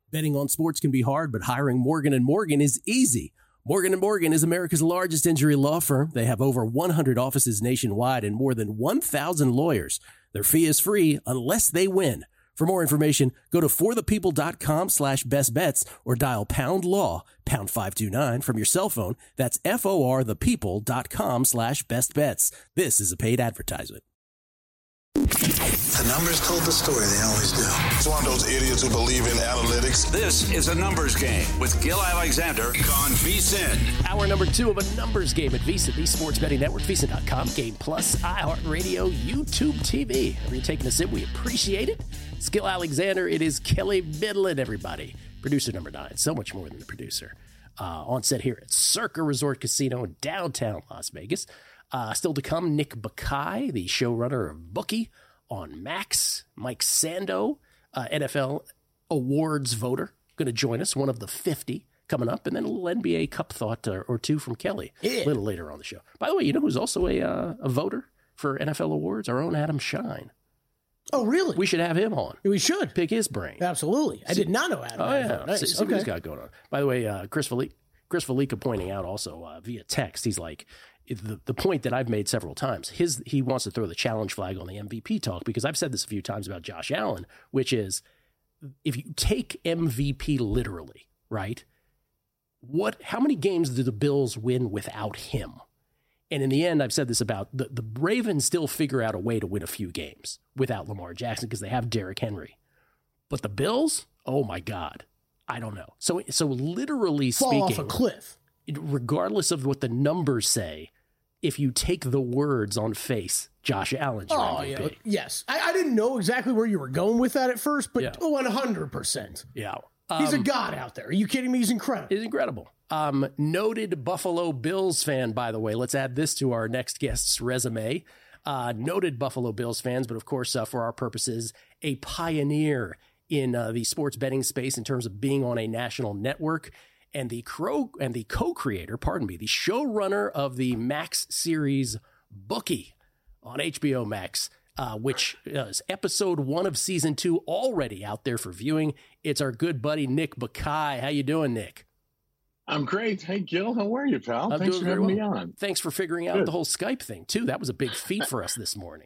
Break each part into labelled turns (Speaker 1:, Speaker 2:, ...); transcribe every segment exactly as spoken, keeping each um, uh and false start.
Speaker 1: Betting on sports can be hard, but hiring Morgan and Morgan is easy. Morgan and Morgan is America's largest injury law firm. They have over one hundred offices nationwide and more than one thousand lawyers. Their fee is free unless they win. For more information, go to forthepeople.com slash best bets or dial pound law, pound five two nine from your cell phone. That's F-O-R-thepeople.com slash best bets. This is a paid advertisement.
Speaker 2: The numbers told the story. They always do.
Speaker 3: It's one of those idiots who believe in analytics.
Speaker 4: This is a numbers game with Gil Alexander on VSiN.
Speaker 1: Hour number two of a numbers game at VSiN, the Sports Betting Network, V S I N dot com, Game Plus, iHeartRadio, YouTube T V. If you're taking us in, we appreciate it. It's Gil Alexander. It is Kelly Midland, everybody. Producer number nine. So much more than the producer. Uh, on set here at Circa Resort Casino in downtown Las Vegas. Uh, still to come, Nick Bakay, the showrunner of Bookie on Max. Mike Sando, uh, N F L awards voter, going to join us, one of the fifty coming up, and then a little N B A Cup thought or, or two from Kelly yeah. a little later on the show. By the way, you know who's also a uh, a voter for N F L awards? Our own Adam Shine.
Speaker 5: Oh, really?
Speaker 1: We should have him on.
Speaker 5: We should.
Speaker 1: Pick his brain.
Speaker 5: Absolutely. I did not know Adam.
Speaker 1: Oh, yeah.
Speaker 5: Nice.
Speaker 1: See, see
Speaker 5: okay.
Speaker 1: what he's got going on. By the way, uh, Chris Felica, Chris Felica pointing out also uh, via text, he's like, the, the point that I've made several times, his he wants to throw the challenge flag on the M V P talk, because I've said this a few times about Josh Allen, which is, if you take M V P literally, right, what? How many games did the Bills win without him? And in the end, I've said this about the, the Ravens still figure out a way to win a few games without Lamar Jackson because they have Derrick Henry. But the Bills, oh my God, I don't know. So, so literally
Speaker 5: Fall
Speaker 1: speaking,
Speaker 5: off a cliff.
Speaker 1: Regardless of what the numbers say, if you take the words on face, Josh Allen's your
Speaker 5: oh,
Speaker 1: M V P.
Speaker 5: Yeah. Yes. I, I didn't know exactly where you were going with that at first, but yeah. one hundred percent.
Speaker 1: Yeah.
Speaker 5: Um, He's a
Speaker 1: um,
Speaker 5: god out there. Are you kidding me? He's incredible.
Speaker 1: He's incredible. Um, noted Buffalo Bills fan, by the way. Let's add this to our next guest's resume. Uh, noted Buffalo Bills fans, but of course, uh, for our purposes, a pioneer in uh, the sports betting space in terms of being on a national network, and the crow and the co-creator, pardon me, the showrunner of the Max series Bookie on H B O Max, uh, which is episode one of season two already out there for viewing. It's our good buddy Nick Bakay. How you doing, Nick?
Speaker 6: I'm great. Hey, Gil, how are you, pal?
Speaker 1: I'm
Speaker 6: Thanks for having
Speaker 1: well.
Speaker 6: me on.
Speaker 1: Thanks for figuring out
Speaker 6: Good.
Speaker 1: the whole Skype thing, too. That was a big feat for us this morning.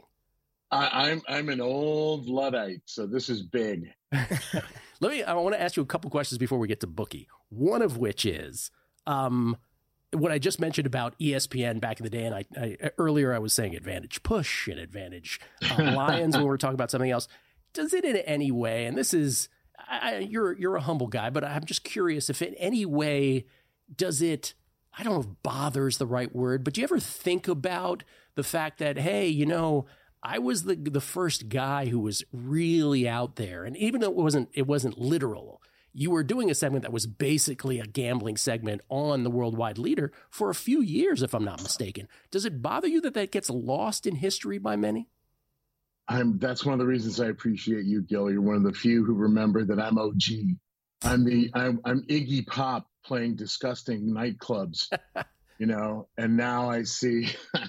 Speaker 6: I, I'm I'm an old Luddite, so this is big.
Speaker 1: Let me. I want to ask you a couple questions before we get to Bookie. One of which is um, what I just mentioned about E S P N back in the day, and I, I earlier I was saying advantage push and advantage uh, Lions when we were talking about something else. Does it in any way? And this is I, you're you're a humble guy, but I'm just curious if in any way does it. I don't know if bothers the right word, but do you ever think about the fact that, hey, you know, I was the the first guy who was really out there, and even though it wasn't it wasn't literal, you were doing a segment that was basically a gambling segment on the Worldwide Leader for a few years, if I'm not mistaken. Does it bother you that that gets lost in history by many?
Speaker 6: I'm. That's one of the reasons I appreciate you, Gil. You're one of the few who remember that I'm O G. I'm the I'm, I'm Iggy Pop playing disgusting nightclubs. You know, and now I see,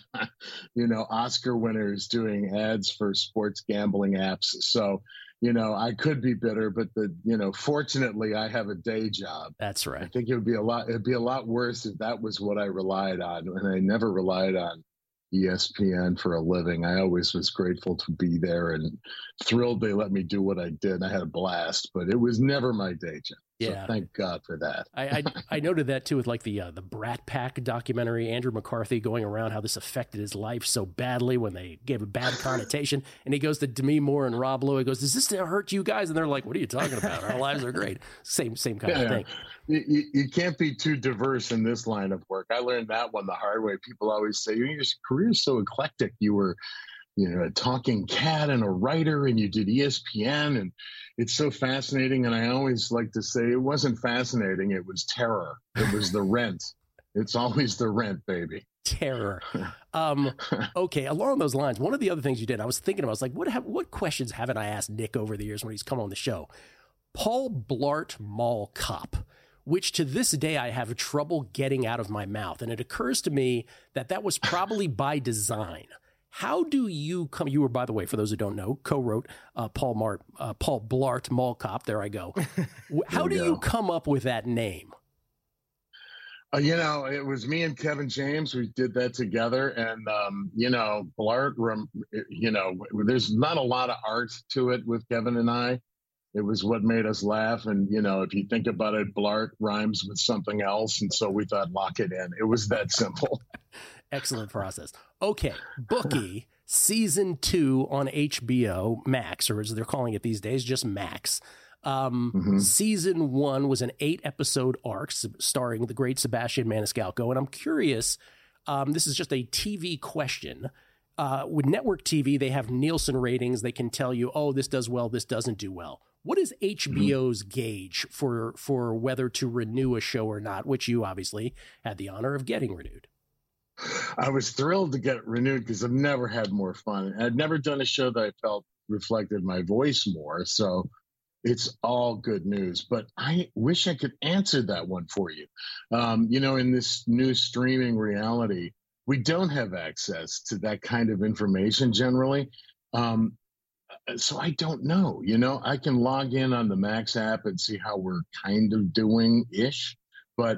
Speaker 6: you know, Oscar winners doing ads for sports gambling apps. So, you know, I could be bitter, but the, you know, fortunately I have a day job.
Speaker 1: That's right.
Speaker 6: I think it would be a lot, it'd be a lot worse if that was what I relied on. And I never relied on E S P N for a living. I always was grateful to be there and thrilled they let me do what I did. I had a blast, but it was never my day job.
Speaker 1: Yeah.
Speaker 6: So thank God for that.
Speaker 1: I, I I noted that too with like the uh, the Brat Pack documentary, Andrew McCarthy going around how this affected his life so badly when they gave a bad connotation. And he goes to Demi Moore and Rob Lowe. He goes, "Does this hurt you guys?" And they're like, "What are you talking about? Our lives are great." Same same kind
Speaker 6: yeah,
Speaker 1: of thing.
Speaker 6: You, you can't be too diverse in this line of work. I learned that one the hard way. People always say, "Your career is so eclectic. You were, you know, a talking cat and a writer, and you did E S P N, and it's so fascinating." And I always like to say it wasn't fascinating. It was terror. It was the rent. It's always the rent, baby.
Speaker 1: Terror. Um, okay. Along those lines, one of the other things you did, I was thinking about, I was like, what have, what questions haven't I asked Nick over the years when he's come on the show? Paul Blart Mall Cop, which to this day I have trouble getting out of my mouth. And it occurs to me that that was probably by design. How do you come? You were, by the way, for those who don't know, co-wrote uh, Paul Mart, uh, Paul Blart Mall Cop. There I go. How do go. you come up with that name?
Speaker 6: Uh, you know, it was me and Kevin James. We did that together, and um, you know, Blart. You know, there's not a lot of art to it with Kevin and I. It was what made us laugh, and you know, if you think about it, Blart rhymes with something else, and so we thought lock it in. It was that simple.
Speaker 1: Excellent process. Okay, Bookie, season two on H B O Max, or as they're calling it these days, just Max. Um, mm-hmm. Season one was an eight-episode arc starring the great Sebastian Maniscalco, and I'm curious, um, this is just a T V question. Uh, with network T V, they have Nielsen ratings. They can tell you, oh, this does well, this doesn't do well. What is H B O's mm-hmm. gauge for for whether to renew a show or not, which you obviously had the honor of getting renewed?
Speaker 6: I was thrilled to get renewed because I've never had more fun. I'd never done a show that I felt reflected my voice more. So it's all good news. But I wish I could answer that one for you. Um, you know, in this new streaming reality, we don't have access to that kind of information generally. Um, so I don't know. You know, I can log in on the Max app and see how we're kind of doing-ish. But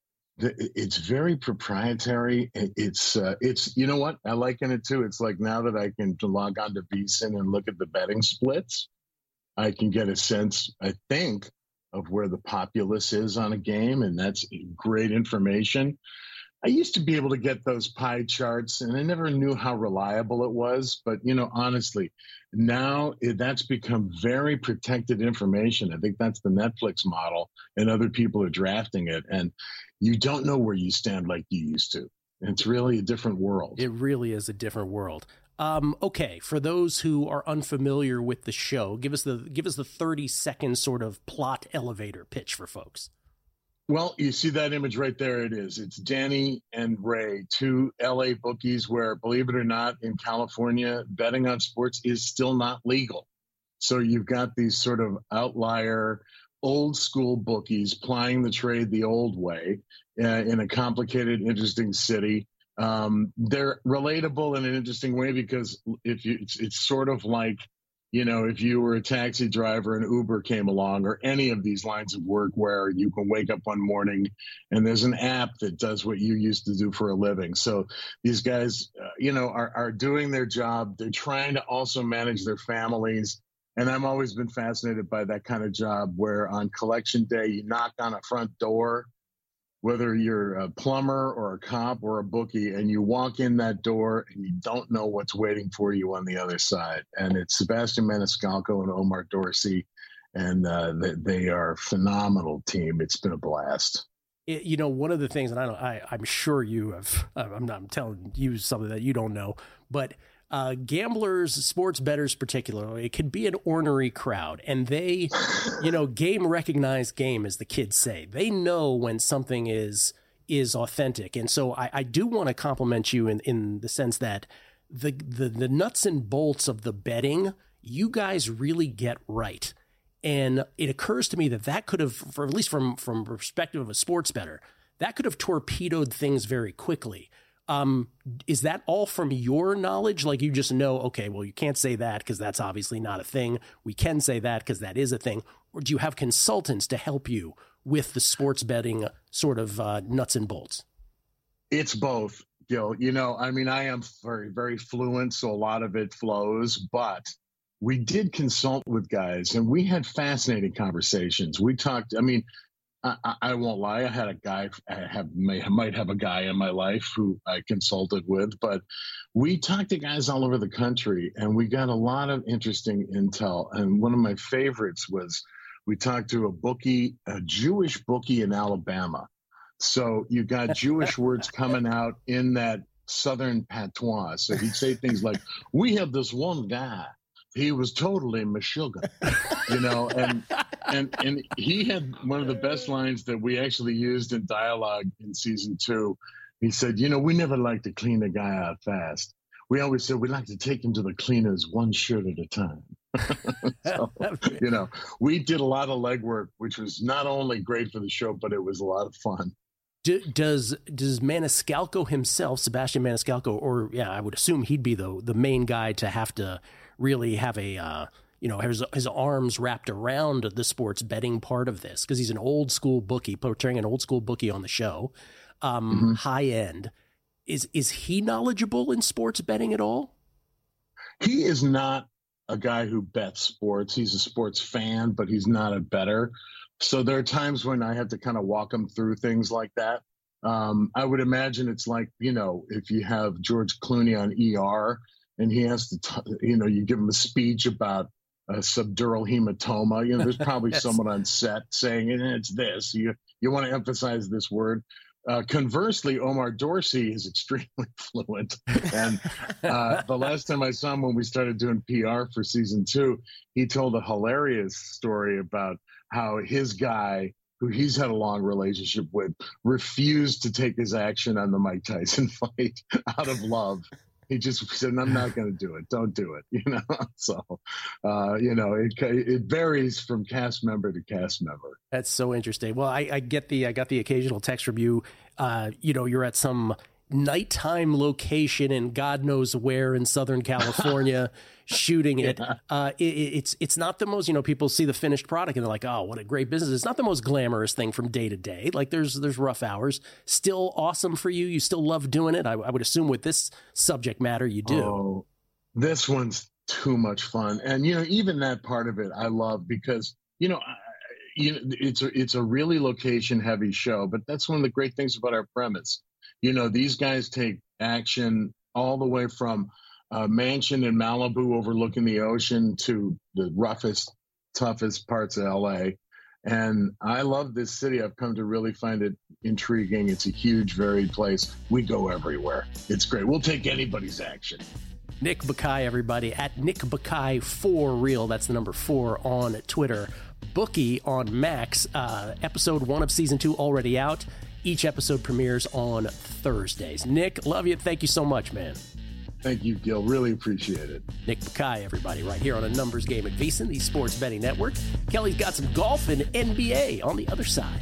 Speaker 6: it's very proprietary. It's, uh, it's, you know what? I liken it too. It's like now that I can log on to VSiN and look at the betting splits, I can get a sense, I think, of where the populace is on a game. And that's great information. I used to be able to get those pie charts, and I never knew how reliable it was. But, you know, honestly, now it, that's become very protected information. I think that's the Netflix model, and other people are drafting it. And you don't know where you stand like you used to. It's really a different world.
Speaker 1: It really is a different world. Um, okay, for those who are unfamiliar with the show, give us the give us the thirty second sort of plot elevator pitch for folks.
Speaker 6: Well, you see that image right there. It is. It's Danny and Ray, two L A bookies where, believe it or not, in California, betting on sports is still not legal. So you've got these sort of outlier, old school bookies plying the trade the old way uh, in a complicated, interesting city. Um, they're relatable in an interesting way because if you, it's, it's sort of like, you know, if you were a taxi driver and Uber came along, or any of these lines of work where you can wake up one morning and there's an app that does what you used to do for a living. So these guys, uh, you know, are, are doing their job. They're trying to also manage their families. And I've always been fascinated by that kind of job where on collection day, you knock on a front door, whether you're a plumber or a cop or a bookie, and you walk in that door and you don't know what's waiting for you on the other side. And it's Sebastian Maniscalco and Omar Dorsey, and uh, they, they are a phenomenal team. It's been a blast.
Speaker 1: It, you know, one of the things, and I don't, I, I'm sure you have, I'm not I'm telling you something that you don't know, but uh, gamblers, sports bettors particularly, it can be an ornery crowd, and they, you know, game recognized game, as the kids say. They know when something is is authentic, and so I, I do want to compliment you in, in the sense that the, the the nuts and bolts of the betting, you guys really get right. And it occurs to me that that could have, for at least from from perspective of a sports bettor, that could have torpedoed things very quickly. Um, is that all from your knowledge? Like you just know, okay, well, you can't say that because that's obviously not a thing. We can say that because that is a thing. Or do you have consultants to help you with the sports betting sort of uh, nuts and bolts?
Speaker 6: It's both, Gil. You know, I mean, I am very, very fluent, so a lot of it flows, but we did consult with guys and we had fascinating conversations. We talked, I mean, I, I won't lie. I had a guy, I have may, might have a guy in my life who I consulted with, but we talked to guys all over the country and we got a lot of interesting intel. And one of my favorites was we talked to a bookie, a Jewish bookie in Alabama. So you got Jewish words coming out in that Southern patois. So he'd say things like, we have this one guy. He was totally Meshuggah, you know, and and and he had one of the best lines that we actually used in dialogue in season two. He said, you know, we never like to clean a guy out fast. We always said we like to take him to the cleaners one shirt at a time. So, you know, we did a lot of legwork, which was not only great for the show, but it was a lot of fun.
Speaker 1: Do, does does Maniscalco himself, Sebastian Maniscalco, or yeah, I would assume he'd be the the main guy to have to really have a uh, you know his his arms wrapped around the sports betting part of this, because he's an old school bookie, portraying an old school bookie on the show, um, mm-hmm. high end. Is is he knowledgeable in sports betting at all?
Speaker 6: He is not a guy who bets sports. He's a sports fan, but he's not a bettor. So there are times when I have to kind of walk him through things like that. Um, I would imagine it's like, you know, if you have George Clooney on E R and he has to, t- you know, you give him a speech about a subdural hematoma, you know, there's probably yes. someone on set saying, and it's this, you, you want to emphasize this word. Uh, conversely, Omar Dorsey is extremely fluent. And uh, the last time I saw him when we started doing P R for season two, he told a hilarious story about how his guy, who he's had a long relationship with, refused to take his action on the Mike Tyson fight out of love. He just said, I'm not going to do it. Don't do it. You know, so, uh, you know, it it varies from cast member to cast member.
Speaker 1: That's so interesting. Well, I, I get the I got the occasional text from you. Uh, you know, you're at some nighttime location in God knows where in Southern California shooting it. Yeah. Uh, it. It's it's not the most, you know, people see the finished product and they're like, oh, what a great business. It's not the most glamorous thing from day to day. Like there's there's rough hours. Still awesome for you. You still love doing it. I, I would assume with this subject matter you do.
Speaker 6: Oh, this one's too much fun. And, you know, even that part of it I love because, you know, I, you know it's a, it's a really location heavy show. But that's one of the great things about our premise. You know, these guys take action all the way from a mansion in Malibu overlooking the ocean to the roughest, toughest parts of L A. And I love this city. I've come to really find it intriguing. It's a huge, varied place. We go everywhere. It's great. We'll take anybody's action.
Speaker 1: Nick Bakay, everybody, at Nick Bakay for real. That's the number four on Twitter. Bookie on Max. Uh, episode one of season two already out. Each episode premieres on Thursdays. Nick, love you. Thank you so much, man.
Speaker 6: Thank you, Gil. Really appreciate it.
Speaker 1: Nick Bakay, everybody, right here on A Numbers Game at VSiN, the Sports Betting Network. Kelly's got some golf and N B A on the other side.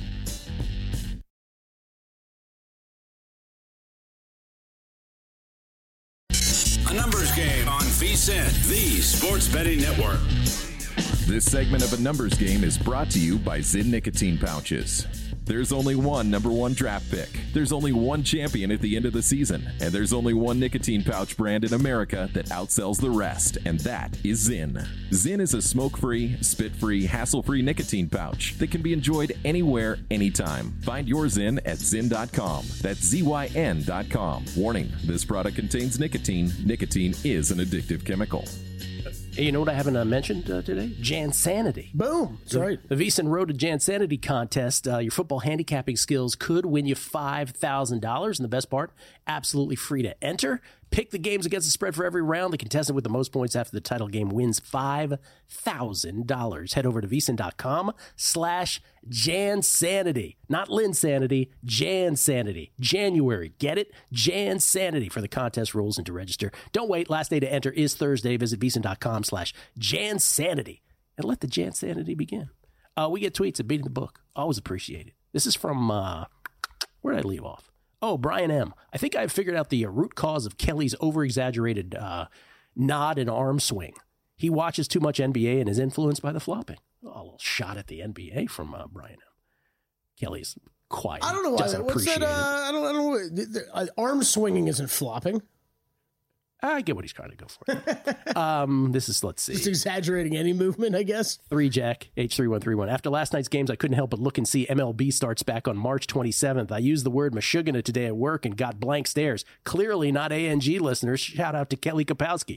Speaker 4: A Numbers Game on VSiN, the Sports Betting Network.
Speaker 7: This segment of A Numbers Game is brought to you by Zyn Nicotine Pouches. There's only one number one draft pick. There's only one champion at the end of the season. And there's only one nicotine pouch brand in America that outsells the rest, and that is Zyn. Zyn is a smoke-free, spit-free, hassle-free nicotine pouch that can be enjoyed anywhere, anytime. Find your Zyn at zyn dot com. That's Z Y N dot com. Warning, this product contains nicotine. Nicotine is an addictive chemical.
Speaker 1: Hey, you know what I haven't uh, mentioned uh, today? Jansanity.
Speaker 5: Boom. That's
Speaker 1: the,
Speaker 5: right.
Speaker 1: The VSiN Road to Jansanity contest. Uh, your football handicapping skills could win you five thousand dollars. And the best part, absolutely free to enter. Pick the games against the spread for every round. The contestant with the most points after the title game wins five thousand dollars. Head over to VSiN dot com slash Jansanity. Not Linsanity, Jansanity. January. Get it? Jansanity for the contest rules and to register. Don't wait. Last day to enter is Thursday. Visit VSiN dot com slash Jansanity and let the Jansanity begin. Uh, we get tweets at Beating the Book. Always appreciate it. This is from, uh, where did I leave off? Oh, Brian M. I think I've figured out the uh, root cause of Kelly's over-exaggerated uh, nod and arm swing. He watches too much N B A and is influenced by the flopping. Oh, a little shot at the N B A from uh, Brian M. Kelly's quiet.
Speaker 5: I don't know why.
Speaker 1: Doesn't
Speaker 5: That, what's that?
Speaker 1: appreciate
Speaker 5: Uh, I don't. I don't know. The, the, uh, arm swinging isn't flopping.
Speaker 1: I get what he's trying to go for. um, this is, let's see.
Speaker 5: Just exaggerating any movement, I guess.
Speaker 1: Three Jack, H three one three one. After last night's games, I couldn't help but look and see M L B starts back on March twenty-seventh. I used the word Meshuggah today at work and got blank stares. Clearly not A N G listeners. Shout out to Kelly Kapowski.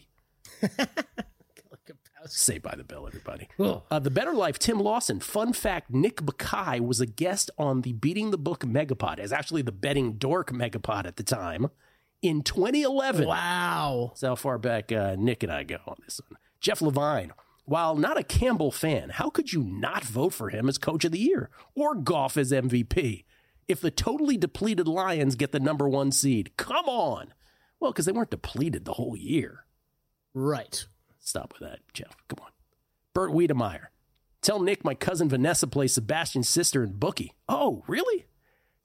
Speaker 1: Say by the bell, everybody. Uh, the Better Life, Tim Lawson. Fun fact, Nick Bakay was a guest on the Beating the Book Megapod. It's actually the Betting Dork Megapod at the time. In twenty eleven.
Speaker 5: Wow.
Speaker 1: That's how far back uh, Nick and I go on this one. Jeff Levine. While not a Campbell fan, how could you not vote for him as Coach of the Year or Goff as M V P if the totally depleted Lions get the number one seed? Come on. Well, because they weren't depleted the whole year.
Speaker 5: Right.
Speaker 1: Stop with that, Jeff. Come on. Bert Wiedemeyer. Tell Nick my cousin Vanessa plays Sebastian's sister in Bookie. Oh, really?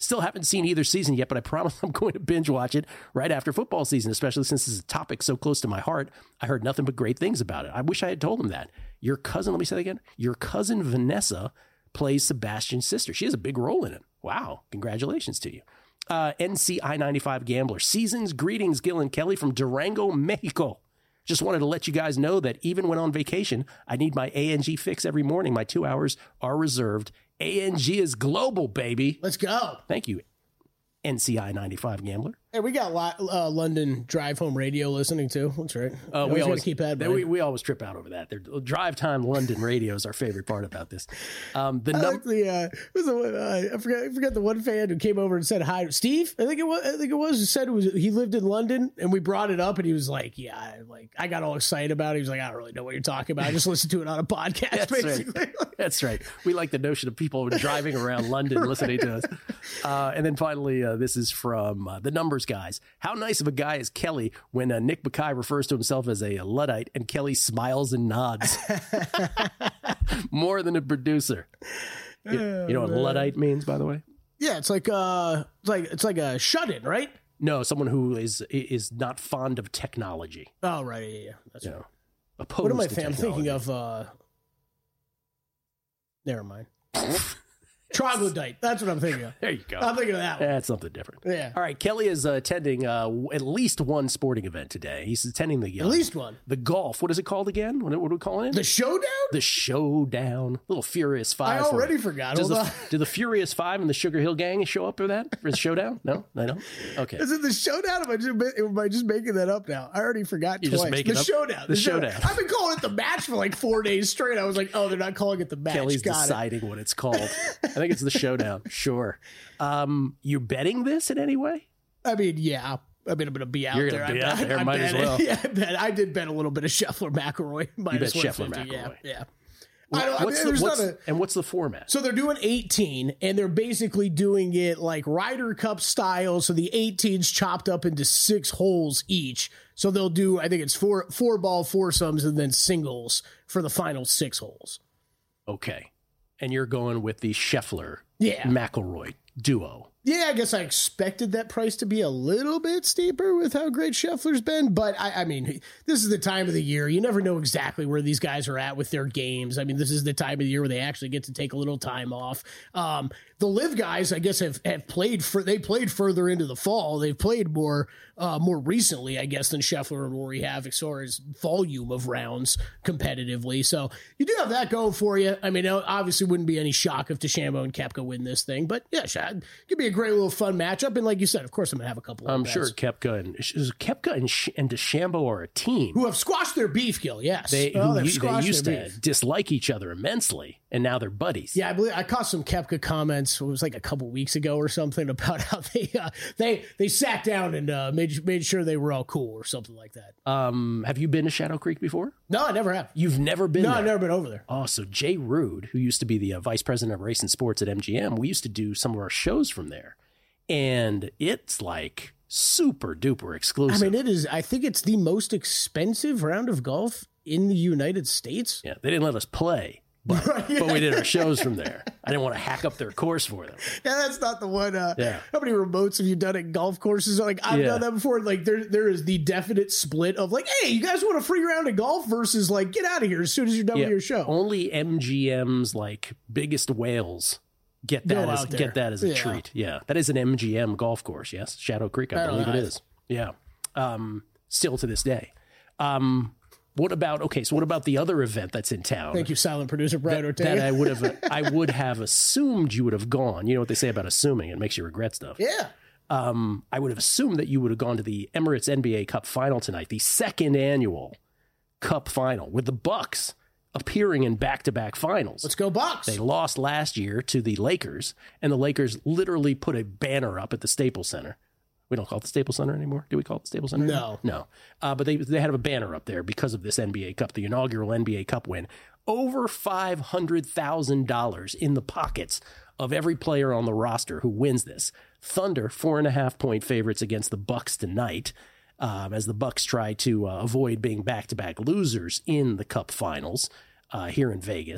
Speaker 1: Still haven't seen either season yet, but I promise I'm going to binge watch it right after football season, especially since this is a topic so close to my heart. I heard nothing but great things about it. I wish I had told him that. Your cousin, let me say that again. Your cousin Vanessa plays Sebastian's sister. She has a big role in it. Wow. Congratulations to you. Uh, N C I ninety-five Gambler. Seasons greetings, Gil and Kelly from Durango, Mexico. Just wanted to let you guys know that even when on vacation, I need my A N G fix every morning. My two hours are reserved. A N G is global, baby.
Speaker 5: Let's go.
Speaker 1: Thank you, N C I ninety-five Gambler.
Speaker 5: Hey, we got uh, London Drive Home Radio listening too. That's right.
Speaker 1: Uh, we always
Speaker 5: keep that.
Speaker 1: We, we always trip out over that. Their drive time London radio is our favorite part about this. Um, the
Speaker 5: I
Speaker 1: num-
Speaker 5: like the uh, was the, uh, I forgot I forgot the one fan who came over and said hi. Steve, I think it was. I think it was. Who said it was. He lived in London, and we brought it up, and he was like, "Yeah, I, like I got all excited about it." He was like, "I don't really know what you're talking about. I just listened to it on a podcast."
Speaker 1: That's
Speaker 5: basically.
Speaker 1: Right. That's right. We like the notion of people driving around London right. listening to us. Uh, and then finally, uh, this is from uh, the Numbers Guys. How nice of a guy is Kelly when uh, Nick Mackay refers to himself as a, a Luddite and Kelly smiles and nods. More than a producer. You, you know what Luddite means, by the way?
Speaker 5: Yeah, it's like uh, it's like it's like a shut-in, right?
Speaker 1: No, someone who is is not fond of technology.
Speaker 5: Oh, right, yeah, yeah. That's right.
Speaker 1: Know, opposed
Speaker 5: what am I
Speaker 1: to
Speaker 5: th- I'm thinking of? Uh, never mind. Troglodyte. That's what I'm thinking of.
Speaker 1: There you go.
Speaker 5: I'm thinking of that one.
Speaker 1: That's something different.
Speaker 5: Yeah.
Speaker 1: All right. Kelly is uh, attending uh, at least one sporting event today. He's attending the uh,
Speaker 5: at least one.
Speaker 1: The golf. What is it called again? What, what are we calling it?
Speaker 5: The Showdown.
Speaker 1: The Showdown. Little Furious Five.
Speaker 5: I already
Speaker 1: for
Speaker 5: forgot.
Speaker 1: Does
Speaker 5: Hold
Speaker 1: the,
Speaker 5: on.
Speaker 1: do the Furious Five and the Sugar Hill Gang show up for that? For the Showdown? No, I don't. Okay.
Speaker 5: Is it the Showdown? Am I just, am I just making that up now? I already forgot.
Speaker 1: You
Speaker 5: twice.
Speaker 1: just making
Speaker 5: the
Speaker 1: up
Speaker 5: Showdown.
Speaker 1: the, the showdown.
Speaker 5: showdown. I've been calling it the match for like four days straight. I was like, oh, they're not calling it the match.
Speaker 1: Kelly's
Speaker 5: Got
Speaker 1: deciding
Speaker 5: it.
Speaker 1: what it's called. I think it's the Showdown. Sure. Um, you betting this in any way?
Speaker 5: I mean, yeah. I mean, I'm going to be out
Speaker 1: You're
Speaker 5: there.
Speaker 1: You're going to be
Speaker 5: I,
Speaker 1: out there.
Speaker 5: I,
Speaker 1: Might
Speaker 5: I
Speaker 1: as
Speaker 5: bet,
Speaker 1: well.
Speaker 5: Yeah, I, bet. I did bet a little bit of Scheffler McElroy.
Speaker 1: You bet Scheffler
Speaker 5: McElroy.
Speaker 1: Yeah,
Speaker 5: yeah.
Speaker 1: What,
Speaker 5: I don't,
Speaker 1: what's
Speaker 5: I mean,
Speaker 1: the, what's,
Speaker 5: a,
Speaker 1: and what's the format?
Speaker 5: So they're doing eighteen, and they're basically doing it like Ryder Cup style. So the eighteen's chopped up into six holes each. So they'll do, I think it's four four ball foursomes and then singles for the final six holes.
Speaker 1: Okay. And you're going with the Scheffler
Speaker 5: yeah.
Speaker 1: McElroy duo.
Speaker 5: Yeah, I guess I expected that price to be a little bit steeper with how great Scheffler's been. But, I, I mean, this is the time of the year. You never know exactly where these guys are at with their games. I mean, this is the time of the year where they actually get to take a little time off. Um, the Live guys, I guess, have, have played for, they played further into the fall. They've played more uh, more recently, I guess, than Scheffler and Rory have as far as volume of rounds competitively. So you do have that going for you. I mean, it obviously wouldn't be any shock if DeChambeau and Koepka win this thing. But, yeah, it could be a great little fun matchup. And like you said, of course, I'm going to have a couple of
Speaker 1: I'm
Speaker 5: bets.
Speaker 1: sure Koepka and, Koepka and, and DeChambeau are a team.
Speaker 5: Who have squashed their beef, Gil, yes.
Speaker 1: They,
Speaker 5: oh,
Speaker 1: who,
Speaker 5: they've
Speaker 1: they
Speaker 5: squashed
Speaker 1: used
Speaker 5: their
Speaker 1: to
Speaker 5: beef.
Speaker 1: dislike each other immensely, and now they're buddies.
Speaker 5: Yeah, I believe I caught some Koepka comments. It was like a couple weeks ago or something about how they uh, they they sat down and uh, made made sure they were all cool or something like that.
Speaker 1: Um, have you been to Shadow Creek before?
Speaker 5: No, I never have.
Speaker 1: You've never been
Speaker 5: No,
Speaker 1: there?
Speaker 5: I've never been over there.
Speaker 1: Oh, so Jay Rude, who used to be the uh, vice president of racing sports at M G M, we used to do some of our shows from there. And it's like super duper exclusive.
Speaker 5: I mean, it is. I think it's the most expensive round of golf in the United States.
Speaker 1: Yeah, they didn't let us play, but,
Speaker 5: Right, yeah.
Speaker 1: but we did our shows from there. I didn't want to hack up their course for them.
Speaker 5: Yeah, that's not the one. Uh,
Speaker 1: Yeah.
Speaker 5: How many remotes have you done at golf courses? Like I've
Speaker 1: Yeah.
Speaker 5: done that before. Like there, there is the definite split of like, hey, you guys want a free round of golf versus like, get out of here as soon as you're done
Speaker 1: Yeah,
Speaker 5: with your show.
Speaker 1: only M G M's like biggest whales get
Speaker 5: Go
Speaker 1: that as
Speaker 5: out there.
Speaker 1: get that as a
Speaker 5: Yeah.
Speaker 1: treat. Yeah, that is an M G M golf course. Yes, Shadow Creek, I
Speaker 5: Oh,
Speaker 1: believe it
Speaker 5: nice.
Speaker 1: is. Yeah, um, still to this day. Um, what about okay? So what about the other event that's in town?
Speaker 5: Thank you, silent producer Brian Ortega.
Speaker 1: That I would have I would have assumed you would have gone. You know what they say about assuming? It makes you regret stuff.
Speaker 5: yeah.
Speaker 1: Um, I would have assumed that you would have gone to the Emirates N B A Cup final tonight, the second annual Cup final, with the Bucks appearing in back-to-back finals.
Speaker 5: Let's go Bucks.
Speaker 1: They lost last year to the Lakers, and the Lakers literally put a banner up at the Staples Center. We don't call it the Staples Center anymore. Do we call it the Staples Center?
Speaker 5: No.
Speaker 1: anymore? No. Uh, but they they had a banner up there because of this N B A Cup, the inaugural N B A Cup win. Over five hundred thousand dollars in the pockets of every player on the roster who wins this. Thunder, four and a half point favorites against the Bucks tonight, um, as the Bucks try to uh, avoid being back-to-back losers in the Cup finals uh, here in Vegas.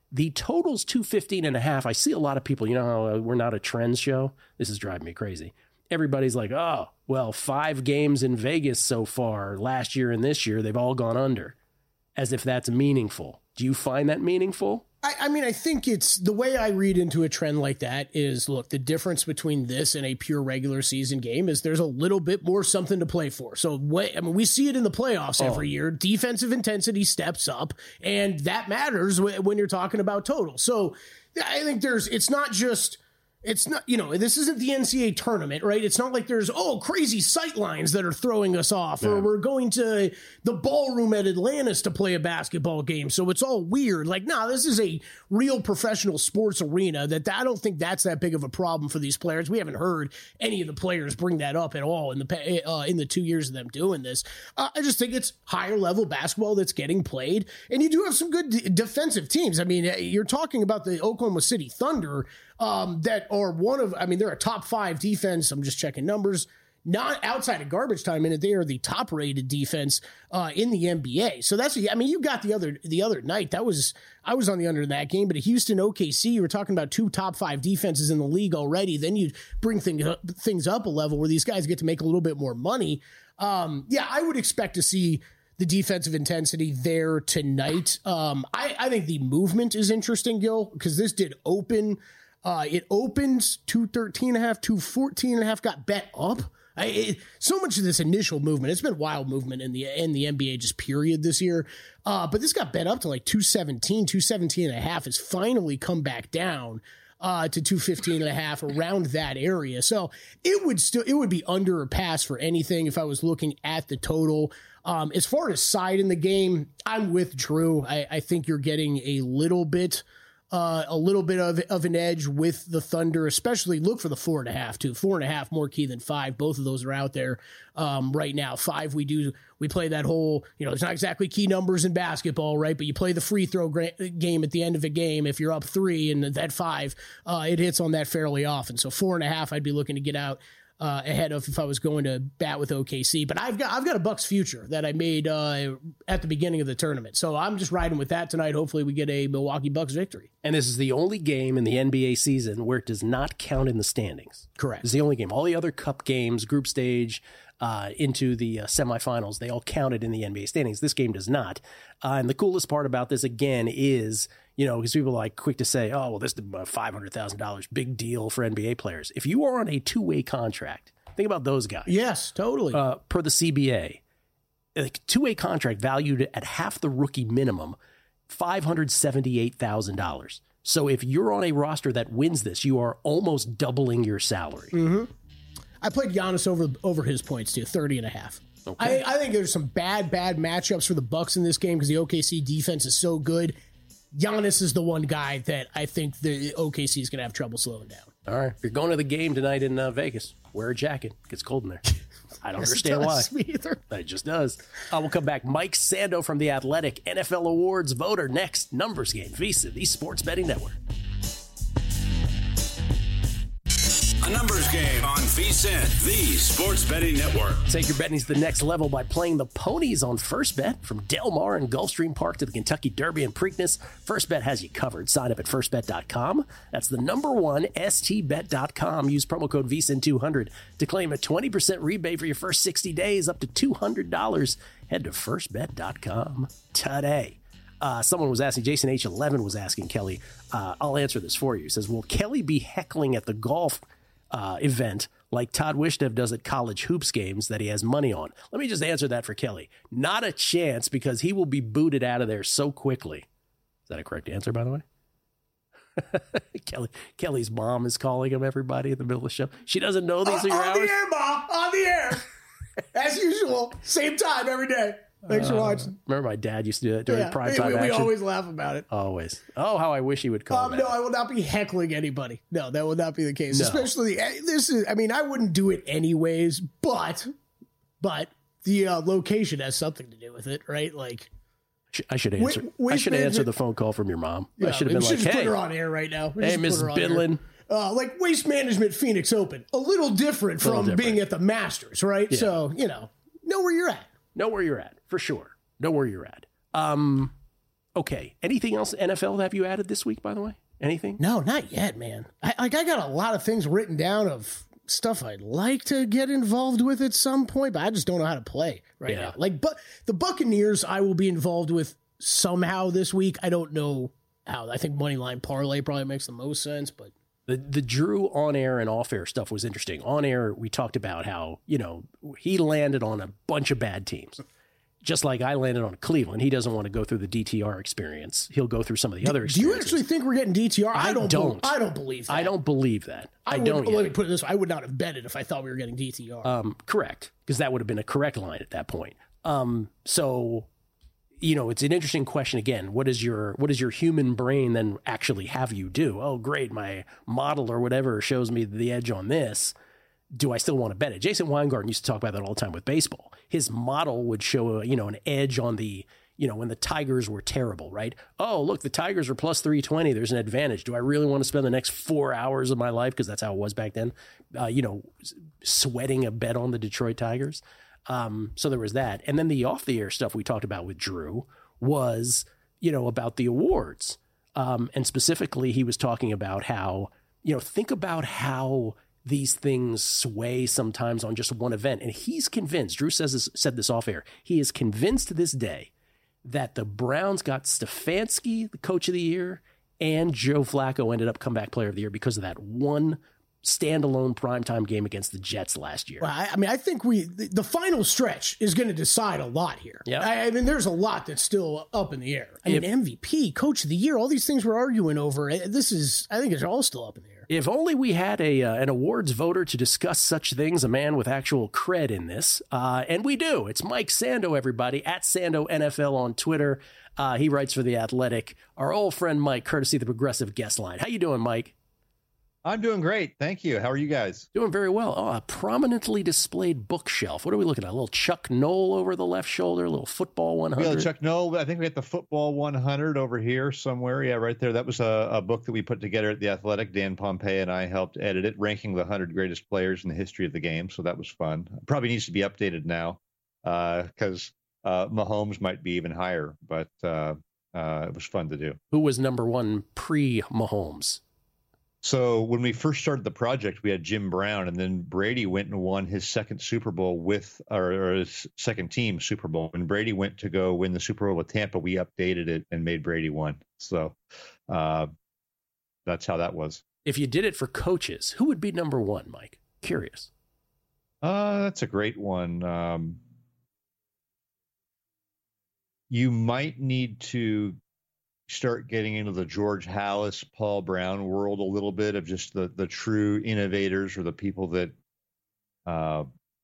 Speaker 1: The total's two fifteen and a half. I see a lot of people, you know how we're not a trends show? This is driving me crazy. Everybody's like, oh, well, five games in Vegas so far, last year and this year, they've all gone under, as if that's meaningful. Do you find that meaningful?
Speaker 5: I, I mean, I think it's the way I read into a trend like that is, look, the difference between this and a pure regular season game is there's a little bit more something to play for. So, what, I mean, we see it in the playoffs every oh. year. Defensive intensity steps up, and that matters when you're talking about total. So, I think there's, it's not just... It's not, you know, this isn't the N C double A tournament, right? It's not like there's, oh, crazy sight lines that are throwing us off, yeah. or we're going to the ballroom at Atlantis to play a basketball game. So it's all weird. Like, nah, this is a real professional sports arena that I don't think that's that big of a problem for these players. We haven't heard any of the players bring that up at all in the uh, in the two years of them doing this. Uh, I just think it's higher level basketball that's getting played. And you do have some good d- defensive teams. I mean, you're talking about the Oklahoma City Thunder, Um, that are one of, I mean, they're a top five defense. I'm just checking numbers. Not outside of garbage time in it, they are the top rated defense uh, in the N B A. So that's, I mean, you got the other the other night. That was, I was on the under in that game, but at Houston O K C, you were talking about two top five defenses in the league already. Then you bring things up, things up a level where these guys get to make a little bit more money. Um, yeah, I would expect to see the defensive intensity there tonight. Um, I, I think the movement is interesting, Gil, because this did open. Uh, it opens two thirteen and a half, two fourteen and a half, got bet up. I, it, so much of this initial movement, it's been wild movement in the in the N B A just period this year. Uh, but this got bet up to like two seventeen, two seventeen and a half has finally come back down uh, to two fifteen and a half, around that area. So it would still, it would be under or pass for anything if I was looking at the total. Um, as far as side in the game, I'm with Drew. I, I think you're getting a little bit Uh, a little bit of, of an edge with the Thunder, especially look for the four and a half too. Four and a half more key than five. Both of those are out there um, right now. Five, we do, we play that whole, you know, it's not exactly key numbers in basketball, right? But you play the free throw gra- game at the end of a game. If you're up three and that five, uh, it hits on that fairly often. So four and a half, I'd be looking to get out Uh, ahead of if I was going to bat with O K C. But I've got I've got a Bucks future that I made uh, at the beginning of the tournament. So I'm just riding with that tonight. Hopefully we get a Milwaukee Bucks victory.
Speaker 1: And this is the only game in the N B A season where it does not count in the standings.
Speaker 5: Correct.
Speaker 1: It's the only game. All the other cup games, group stage, uh, into the uh, semifinals, they all counted in the N B A standings. This game does not. Uh, and the coolest part about this, again, is, you know, because people are like quick to say, oh, well, this is five hundred thousand dollars, big deal for N B A players. If you are on a two-way contract, think about those guys.
Speaker 5: Yes, totally.
Speaker 1: Uh, per the C B A, a two-way contract valued at half the rookie minimum, five hundred seventy-eight thousand dollars. So if you're on a roster that wins this, you are almost doubling your salary.
Speaker 5: Mm-hmm. I played Giannis over over his points too, thirty and a half. Okay. I, I think there's some bad, bad matchups for the Bucks in this game because the O K C defense is so good. Giannis is the one guy that I think the O K C is going to have trouble slowing down.
Speaker 1: All right. If you're going to the game tonight in uh, Vegas, wear a jacket. It gets cold in there. I don't understand why.
Speaker 5: Either.
Speaker 1: It just does. Uh, we'll come back. Mike Sando from The Athletic, N F L Awards voter, next. Numbers Game, VSiN, the Sports Betting Network.
Speaker 4: A Numbers Game on VSiN, the Sports Betting Network.
Speaker 1: Take your betting to the next level by playing the ponies on First Bet. From Del Mar and Gulfstream Park to the Kentucky Derby and Preakness, First Bet has you covered. Sign up at first bet dot com. That's the number one, S T bet dot com. Use promo code V S I N two hundred to claim a twenty percent rebate for your first sixty days, up to two hundred dollars. Head to first bet dot com today. Uh, someone was asking, Jason H eleven was asking Kelly, uh, I'll answer this for you. He says, will Kelly be heckling at the golf Uh, event like Todd Wishnev does at college hoops games that he has money on? Let me just answer that for Kelly. Not a chance, because he will be booted out of there so quickly. Is that a correct answer, by the way? Kelly, Kelly's mom is calling him, everybody, in the middle of the show. She doesn't know these
Speaker 5: uh,
Speaker 1: are your
Speaker 5: on
Speaker 1: hours.
Speaker 5: On the air, Mom. On the air. As usual. Same time every day. Thanks uh, for watching.
Speaker 1: Remember my dad used to do that during
Speaker 5: yeah,
Speaker 1: prime time
Speaker 5: we, we
Speaker 1: action?
Speaker 5: We always laugh about it.
Speaker 1: Always. Oh, how I wish he would call
Speaker 5: um,
Speaker 1: that.
Speaker 5: No, I will not be heckling anybody. No, that will not be the case.
Speaker 1: No.
Speaker 5: Especially, this is, I mean, I wouldn't do it anyways, but, but the uh, location has something to do with it, right? Like,
Speaker 1: I should answer.
Speaker 5: Wait,
Speaker 1: I should answer the phone call from your mom.
Speaker 5: Yeah,
Speaker 1: I should have been like,
Speaker 5: just
Speaker 1: "Hey,
Speaker 5: put her on air right now. We
Speaker 1: hey, Missus Bidlin."
Speaker 5: Uh, like Waste Management Phoenix Open, a little different from
Speaker 1: little different.
Speaker 5: being at the Masters, right?
Speaker 1: Yeah.
Speaker 5: So you know, know where you're at.
Speaker 1: Know where you're at for sure. Know where you're at. Um, Okay. Anything else N F L have you added this week, by the way? Anything?
Speaker 5: No, not yet, man. I, like I got a lot of things written down of stuff I'd like to get involved with at some point, but I just don't know how to play right
Speaker 1: Yeah.
Speaker 5: now. Like, but the Buccaneers, I will be involved with somehow this week. I don't know how. I think Moneyline Parlay probably makes the most sense, but
Speaker 1: The the Drew on air and off air stuff was interesting. On air, we talked about how, you know, he landed on a bunch of bad teams. Just like I landed on Cleveland. He doesn't want to go through the D T R experience. He'll go through some of the other
Speaker 5: do you
Speaker 1: experiences.
Speaker 5: actually think we're getting D T R?
Speaker 1: I
Speaker 5: don't.
Speaker 1: don't.
Speaker 5: Be- I don't believe that.
Speaker 1: I don't believe that. I,
Speaker 5: I, would,
Speaker 1: don't
Speaker 5: Let
Speaker 1: yet.
Speaker 5: me put it this way. I would not have betted if I thought we were getting D T R.
Speaker 1: Um, correct, because that would have been a correct line at that point. Um, so, you know, it's an interesting question again. What is your what does your human brain then actually have you do? Oh, great, my model or whatever shows me the edge on this. Do I still want to bet it? Jason Weingarten used to talk about that all the time with baseball. His model would show, a, you know, an edge on the, you know, when the Tigers were terrible, right? Oh, look, the Tigers are plus three twenty. There's an advantage. Do I really want to spend the next four hours of my life, because that's how it was back then, uh, you know, sweating a bet on the Detroit Tigers? Um, so there was that. And then the off-the-air stuff we talked about with Drew was, you know, about the awards. Um, and specifically, he was talking about how, you know, think about how these things sway sometimes on just one event. And he's convinced, Drew says this, said this off air, he is convinced to this day that the Browns got Stefanski, the coach of the year, and Joe Flacco ended up comeback player of the year because of that one standalone primetime game against the Jets last year.
Speaker 5: Well, I, I mean, I think we the, the final stretch is going to decide a lot here.
Speaker 1: Yeah.
Speaker 5: I, I mean, there's a lot that's still up in the air. I mean,
Speaker 1: If-
Speaker 5: M V P, coach of the year, all these things we're arguing over. eh, This is, I think it's all still up in the air.
Speaker 1: If only we had a uh, an awards voter to discuss such things, a man with actual cred in this. Uh, and we do. It's Mike Sando, everybody, at Sando N F L on Twitter. Uh, he writes for The Athletic. Our old friend Mike, courtesy of the Progressive Guest Line. How you doing, Mike?
Speaker 8: I'm doing great. Thank you. How are you guys?
Speaker 1: Doing very well. Oh, a prominently displayed bookshelf. What are we looking at? A little Chuck Noll over the left shoulder, a little football one
Speaker 8: We
Speaker 1: hundred.
Speaker 8: got Chuck Noll. I think we got the football one hundred over here somewhere. Yeah, right there. That was a, a book that we put together at The Athletic. Dan Pompei and I helped edit it, ranking the one hundred greatest players in the history of the game. So that was fun. Probably needs to be updated now because uh, uh, Mahomes might be even higher, but uh, uh, it was fun to do.
Speaker 1: Who was number one pre-Mahomes?
Speaker 8: So when we first started the project, we had Jim Brown, and then Brady went and won his second Super Bowl with, or, or his second team Super Bowl. When Brady went to go win the Super Bowl with Tampa, we updated it and made Brady one. So uh, that's how that was.
Speaker 1: If you did it for coaches, who would be number one, Mike? Curious.
Speaker 8: Uh, that's a great one. Um, you might need to start getting into the George Halas, Paul Brown world a little bit of just the, the true innovators or the people that, uh,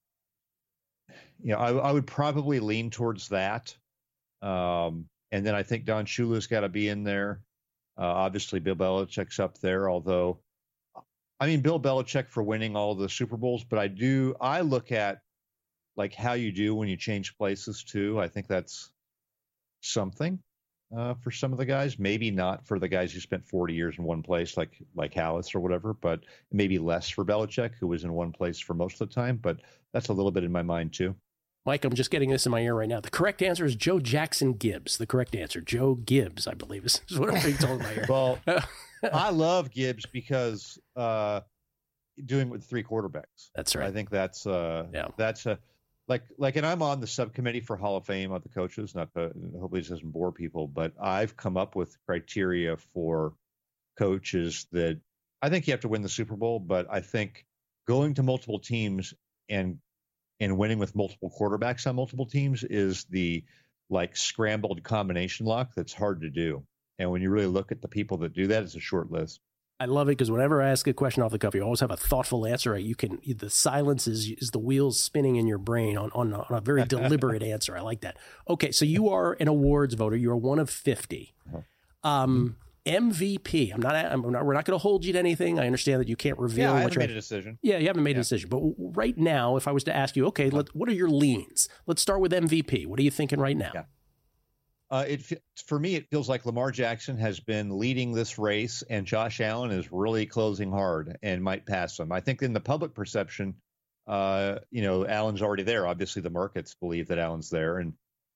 Speaker 8: you know, I, I would probably lean towards that. Um, and then I think Don Shula's got to be in there. Uh, obviously, Bill Belichick's up there, although, I mean, Bill Belichick for winning all the Super Bowls, but I do, I look at like how you do when you change places too. I think that's something. Uh, for some of the guys, maybe not for the guys who spent forty years in one place, like like Halas or whatever, but maybe less for Belichick, who was in one place for most of the time. But that's a little bit in my mind too.
Speaker 1: Mike, I'm just getting this in my ear right now. The correct answer is Joe Jackson Gibbs. The correct answer, Joe Gibbs, I believe, is, is what I'm being told in my ear.
Speaker 8: Well, I love Gibbs because uh, doing with three quarterbacks.
Speaker 1: That's right.
Speaker 8: I think that's uh,
Speaker 1: Yeah.
Speaker 8: that's a. Like, like, and I'm on the subcommittee for Hall of Fame of the coaches. Not to, hopefully this doesn't bore people, but I've come up with criteria for coaches that I think you have to win the Super Bowl, but I think going to multiple teams and and winning with multiple quarterbacks on multiple teams is the like scrambled combination lock that's hard to do. And when you really look at the people that do that, it's a short list.
Speaker 1: I love it because whenever I ask a question off the cuff, you always have a thoughtful answer. You can the silence is is the wheels spinning in your brain on on, on a very deliberate answer. I like that. Okay, so you are an awards voter. You are one of fifty. Um, M V P. I'm not. I'm not. We're not going to hold you to anything. I understand that you can't reveal.
Speaker 8: Yeah, I
Speaker 1: what
Speaker 8: haven't
Speaker 1: you're,
Speaker 8: made a decision.
Speaker 1: Yeah, you haven't made
Speaker 8: Yeah.
Speaker 1: a decision. But right now, if I was to ask you, okay, let, what are your leans? Let's start with M V P. What are you thinking right now?
Speaker 8: Yeah. Uh, it for me, it feels like Lamar Jackson has been leading this race, and Josh Allen is really closing hard and might pass him. I think in the public perception, uh, you know, Allen's already there. Obviously, the markets believe that Allen's there, and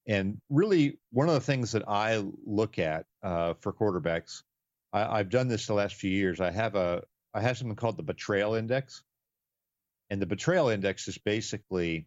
Speaker 8: And really, one of the things that I look at uh, for quarterbacks, I, I've done this the last few years. I have a I have something called the Betrayal Index, and the Betrayal Index is basically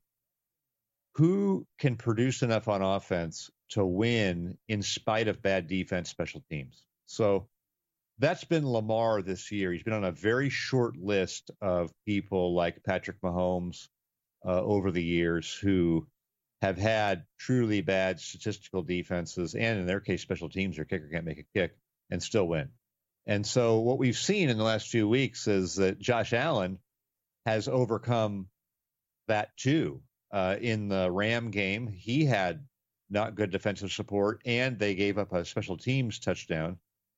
Speaker 8: who can produce enough on offense to win in spite of bad defense, special teams. So that's been Lamar this year. He's been on a very short list of people like Patrick Mahomes uh, over the years who have had truly bad statistical defenses, and in their case, special teams, their kicker can't make a kick, and still win. And so what we've seen in the last few weeks is that Josh Allen has overcome that too. Uh, in the Ram game, he had not good defensive support, and they gave up a special teams touchdown,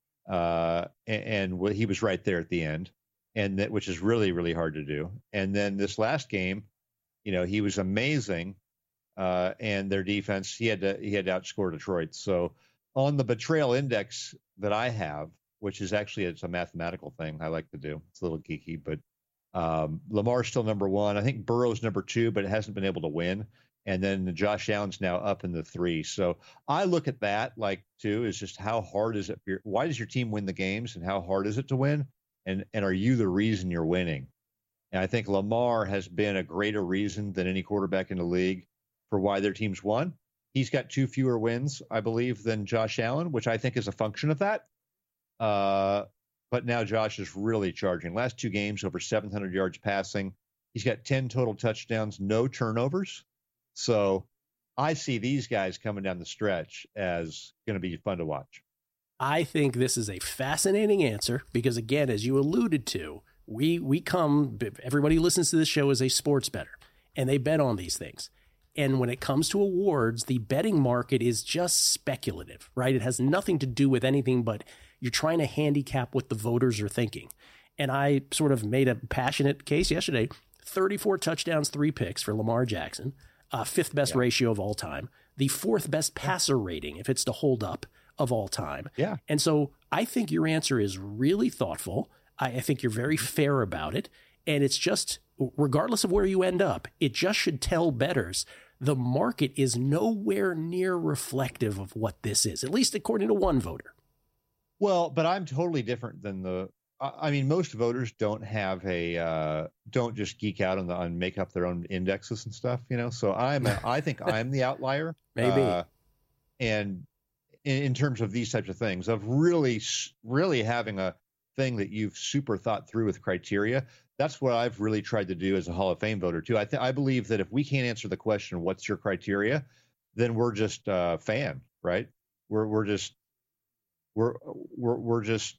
Speaker 8: uh, and, and he was right there at the end, and that, which is really, really hard to do. And then this last game, you know, he was amazing. Uh, and their defense, he had to he had to outscore Detroit. So on the Betrayal Index that I have, which is actually it's a mathematical thing I like to do. It's a little geeky, but um, Lamar's still number one. I think Burrow's number two, but it hasn't been able to win. And then Josh Allen's now up in the three. So I look at that like too is just how hard is it? For your, why does your team win the games, and how hard is it to win? And and are you the reason you're winning? And I think Lamar has been a greater reason than any quarterback in the league for why their teams won. He's got two fewer wins, I believe, than Josh Allen, which I think is a function of that. Uh, but now Josh is really charging. Last two games, over seven hundred yards passing. He's got ten total touchdowns, no turnovers. So I see these guys coming down the stretch as going to be fun to watch.
Speaker 1: I think this is a fascinating answer because, again, as you alluded to, we we come, everybody who listens to this show is a sports bettor, and they bet on these things. And when it comes to awards, the betting market is just speculative, right? It has nothing to do with anything, but you're trying to handicap what the voters are thinking. And I sort of made a passionate case yesterday, thirty-four touchdowns, three picks for Lamar Jackson, uh, fifth best yeah. ratio of all time, the fourth best passer rating, if it's to hold up, of all time.
Speaker 8: Yeah.
Speaker 1: And so I think your answer is really thoughtful. I, I think you're very fair about it. And it's just, regardless of where you end up, it just should tell bettors the market is nowhere near reflective of what this is, at least according to one voter.
Speaker 8: Well, but I'm totally different than the, I mean, most voters don't have a, uh, don't just geek out on the, on make up their own indexes and stuff, you know? So I'm, a, I think I'm the outlier.
Speaker 1: Maybe.
Speaker 8: Uh, and in, in terms of these types of things, of really, really having a thing that you've super thought through with criteria, that's what I've really tried to do as a Hall of Fame voter too. I th- I believe that if we can't answer the question, what's your criteria, then we're just a uh, fan, right? We're we're just we're we're we're just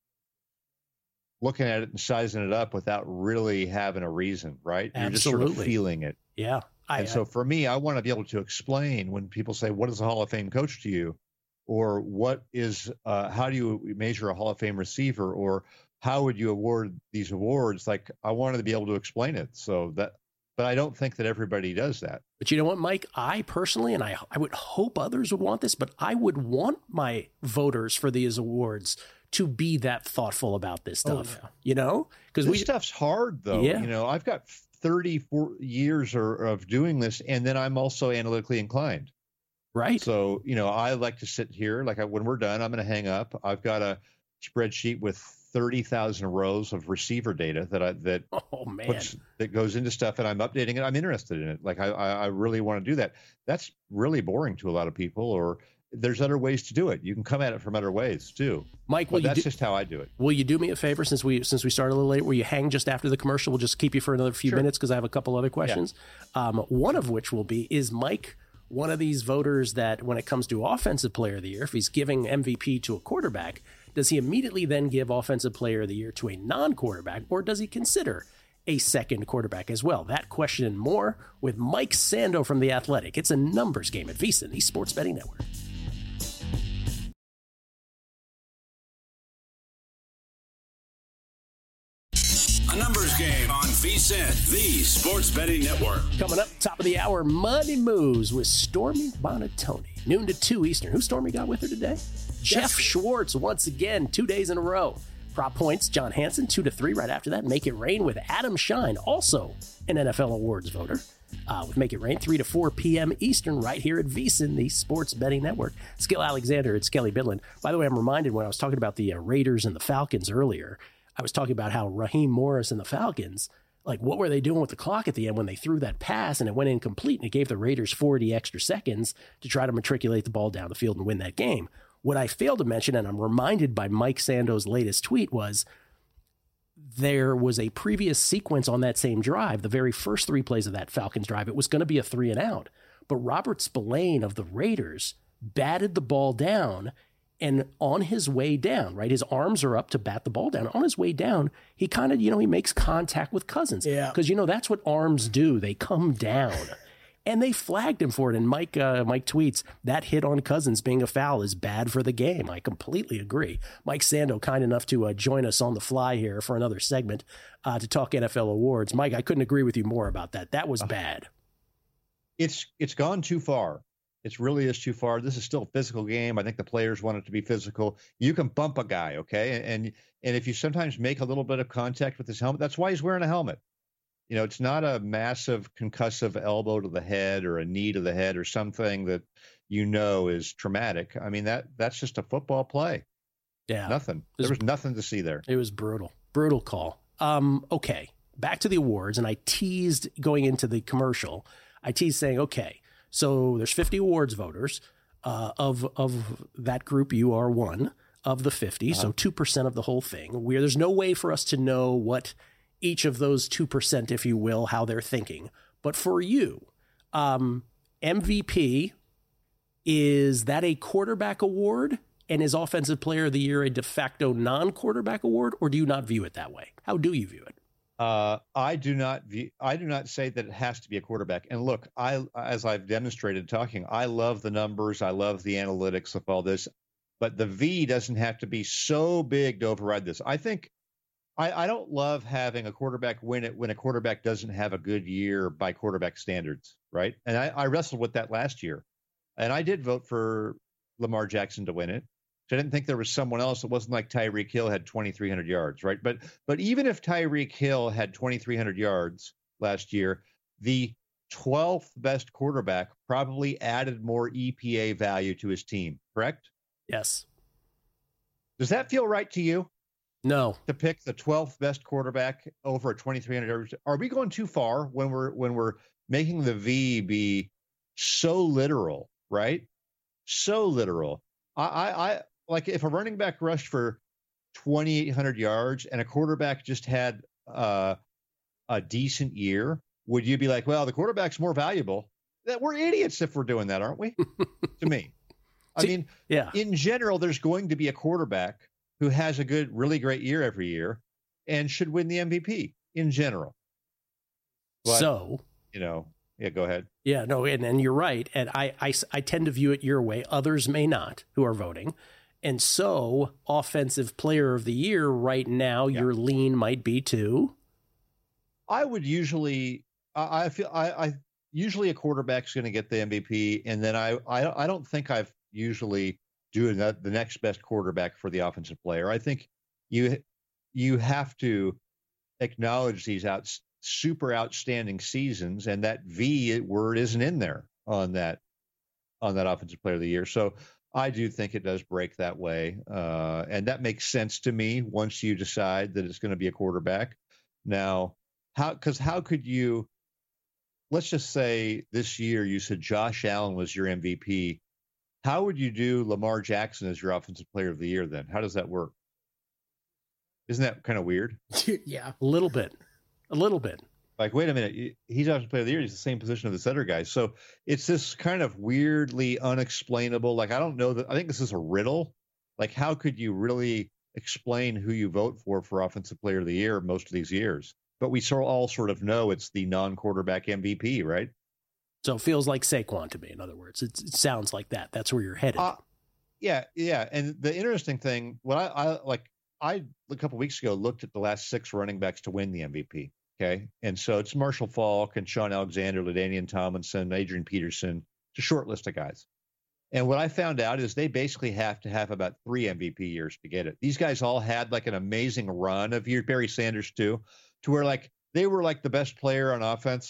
Speaker 8: looking at it and sizing it up without really having a reason, right? You're
Speaker 1: Absolutely.
Speaker 8: just sort of feeling it.
Speaker 1: Yeah.
Speaker 8: I, and so for me, I want to be able to explain when people say, "What is a Hall of Fame coach to you?" Or what is uh, how do you measure a Hall of Fame receiver? Or how would you award these awards? Like, I wanted to be able to explain it. So that, but I don't think that everybody does that.
Speaker 1: But you know what, Mike? I personally, and I, I would hope others would want this, but I would want my voters for these awards to be that thoughtful about this stuff. Oh, yeah. You know, because
Speaker 8: this
Speaker 1: we
Speaker 8: stuff's hard, though. Yeah. You know, I've got thirty-four years or, of doing this, and then I'm also analytically inclined.
Speaker 1: Right.
Speaker 8: So, you know, I like to sit here, like I, when we're done, I'm going to hang up. I've got a spreadsheet with thirty thousand rows of receiver data that I, that,
Speaker 1: oh, man.
Speaker 8: puts, that goes into stuff, and I'm updating it. I'm interested in it. Like I, I really want to do that. That's really boring to a lot of people, or there's other ways to do it. You can come at it from other ways too.
Speaker 1: Mike, will
Speaker 8: that's
Speaker 1: you do,
Speaker 8: just how I do it.
Speaker 1: Will you do me a favor since we, since we started a little late, will you hang just after the commercial? We'll just keep you for another few
Speaker 8: Sure.
Speaker 1: minutes, because I have a couple other questions. Yeah. Um, one of which will be, is Mike one of these voters that when it comes to Offensive Player of the Year, if he's giving M V P to a quarterback, does he immediately then give Offensive Player of the Year to a non-quarterback, or does he consider a second quarterback as well? That question and more with Mike Sando from The Athletic. It's a numbers game at VSiN, the Sports Betting Network.
Speaker 4: A numbers game on VSiN, the Sports Betting Network.
Speaker 1: Coming up, top of the hour, Money Moves with Stormy Bonatoni. Noon to two Eastern. Who Stormy got with her today? Jeff Schwartz, once again, two days in a row. Prop points, John Hansen, two to three. Right after that, Make It Rain with Adam Shine, also an N F L awards voter. uh, with Make It Rain, three to four p.m. Eastern, right here at VSiN, the Sports Betting Network. Skill Alexander and Skelly Bidlin. By the way, I'm reminded when I was talking about the uh, Raiders and the Falcons earlier, I was talking about how Raheem Morris and the Falcons, like, what were they doing with the clock at the end when they threw that pass and it went incomplete and it gave the Raiders forty extra seconds to try to matriculate the ball down the field and win that game? What I failed to mention, and I'm reminded by Mike Sando's latest tweet, was there was a previous sequence on that same drive, the very first three plays of that Falcons drive. It was going to be a three and out, but Robert Spillane of the Raiders batted the ball down, and on his way down, right, his arms are up to bat the ball down. On his way down, he kind of, you know, he makes contact with Cousins.
Speaker 5: Yeah.
Speaker 1: Because, you know, that's what arms do. They come down. And they flagged him for it. And Mike uh, Mike tweets, that hit on Cousins being a foul is bad for the game. I completely agree. Mike Sando, kind enough to uh, join us on the fly here for another segment uh, to talk N F L awards. Mike, I couldn't agree with you more about that. That was bad.
Speaker 8: It's it's gone too far. It really is too far. This is still a physical game. I think the players want it to be physical. You can bump a guy, okay? And and if you sometimes make a little bit of contact with his helmet, that's why he's wearing a helmet. You know, it's not a massive concussive elbow to the head or a knee to the head or something that you know is traumatic. I mean, that that's just a football play.
Speaker 1: Yeah.
Speaker 8: Nothing. There was nothing to see there.
Speaker 1: It was brutal. Brutal call. Um, okay, back to the awards. And I teased going into the commercial. I teased saying, okay, so there's fifty awards voters. Uh, of of that group, you are one of the fifty, uh-huh. So two percent of the whole thing. Where there's no way for us to know what each of those two percent, if you will, how they're thinking. But for you, um, M V P, is that a quarterback award? And is Offensive Player of the Year a de facto non-quarterback award? Or do you not view it that way? How do you view it?
Speaker 8: Uh, I do not view, I do not say that it has to be a quarterback. And look, I, as I've demonstrated talking, I love the numbers. I love the analytics of all this, but the V doesn't have to be so big to override this. I think I, I don't love having a quarterback win it when a quarterback doesn't have a good year by quarterback standards. Right. And I, I wrestled with that last year, and I did vote for Lamar Jackson to win it. I didn't think there was someone else. It wasn't like Tyreek Hill had twenty-three hundred yards, right? But but even if Tyreek Hill had twenty-three hundred yards last year, the twelfth best quarterback probably added more E P A value to his team, correct?
Speaker 1: Yes.
Speaker 8: Does that feel right to you?
Speaker 1: No.
Speaker 8: To pick the twelfth best quarterback over a twenty-three hundred yards? Are we going too far when we're when we're making the V be so literal, right? So literal. I I, I like if a running back rushed for twenty-eight hundred yards and a quarterback just had uh, a decent year, would you be like, well, the quarterback's more valuable? That we're idiots if we're doing that, aren't we? To me. I mean,
Speaker 1: yeah.
Speaker 8: In general, there's going to be a quarterback who has a good, really great year every year and should win the M V P in general. But,
Speaker 1: so,
Speaker 8: you know, yeah, go ahead.
Speaker 1: Yeah, no, and, and you're right. And I, I, I tend to view it your way. Others may not who are voting. And so Offensive Player of the Year right now, yeah. Your lean might be to.
Speaker 8: I would usually, I, I feel, I, I usually a quarterback's going to get the M V P. And then I, I, I don't think I've usually doing that the next best quarterback for the offensive player. I think you, you have to acknowledge these out super outstanding seasons, and that V word isn't in there on that, on that Offensive Player of the Year. So I do think it does break that way. Uh, and that makes sense to me once you decide that it's going to be a quarterback. Now, how, cause how could you, let's just say this year you said Josh Allen was your M V P. How would you do Lamar Jackson as your Offensive Player of the Year then? How does that work? Isn't that kind of weird?
Speaker 5: Yeah,
Speaker 1: a little bit, a little bit.
Speaker 8: Like, wait a minute, he's Offensive Player of the Year. He's the same position of this other guy. So it's this kind of weirdly unexplainable. Like, I don't know that. I think this is a riddle. Like, how could you really explain who you vote for for Offensive Player of the Year most of these years? But we sort all sort of know it's the non-quarterback M V P, right?
Speaker 1: So it feels like Saquon to me. In other words, it, it sounds like that. That's where you're headed.
Speaker 8: Uh, yeah, yeah. And the interesting thing, what I, I like, I a couple of weeks ago looked at the last six running backs to win the M V P. Okay, and so it's Marshall Faulk and Sean Alexander, LaDainian Tomlinson, Adrian Peterson. It's a short list of guys. And what I found out is they basically have to have about three M V P years to get it. These guys all had like an amazing run of years, Barry Sanders too, to where like they were like the best player on offense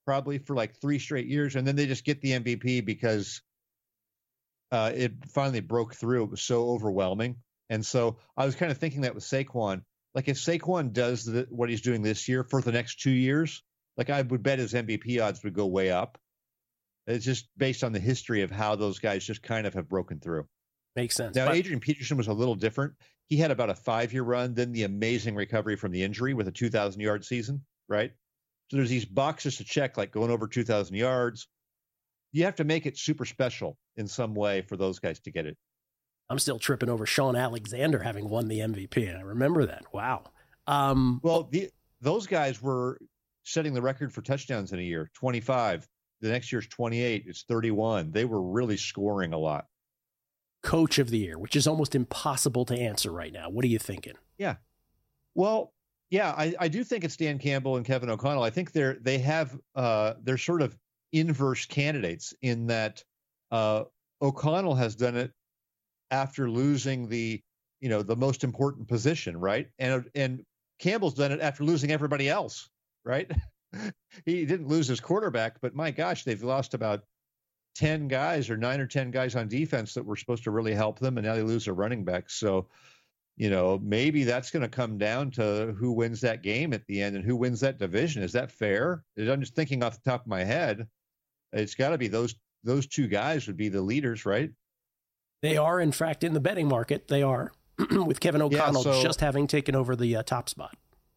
Speaker 8: probably for like three straight years, and then they just get the M V P because uh, it finally broke through. It was so overwhelming. And so I was kind of thinking that with Saquon, like if Saquon does the, what he's doing this year for the next two years, like I would bet his M V P odds would go way up. It's just based on the history of how those guys just kind of have broken through.
Speaker 1: Makes sense.
Speaker 8: Now,
Speaker 1: but-
Speaker 8: Adrian Peterson was a little different. He had about a five-year run, then the amazing recovery from the injury with a two thousand yard season, right? So there's these boxes to check, like going over two thousand yards. You have to make it super special in some way for those guys to get it.
Speaker 1: I'm still tripping over Sean Alexander having won the M V P. I remember that. Wow. Um,
Speaker 8: well, the, those guys were setting the record for touchdowns in a year, twenty-five. The next year's twenty-eight. It's thirty-one. They were really scoring a lot.
Speaker 1: Coach of the year, which is almost impossible to answer right now. What are you thinking?
Speaker 8: Yeah. Well, yeah, I, I do think it's Dan Campbell and Kevin O'Connell. I think they're they have uh, they're sort of inverse candidates in that uh, O'Connell has done it after losing the you know the most important position, right? And and Campbell's done it after losing everybody else, right? He didn't lose his quarterback, but my gosh, they've lost about ten guys or nine or ten guys on defense that were supposed to really help them, and now they lose their running back. So, you know, maybe that's going to come down to who wins that game at the end and who wins that division. Is that fair? I'm just thinking off the top of my head. It's got to be those those two guys would be the leaders, right?
Speaker 1: They are, in fact, in the betting market. They are, with Kevin O'Connell
Speaker 8: yeah, so,
Speaker 1: just having taken over the uh, top spot.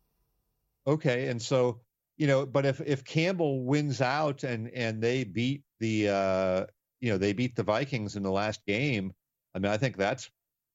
Speaker 8: Okay, and so, you know, but if if Campbell wins out and and they beat the uh, you know they beat the Vikings in the last game, I mean, I think that's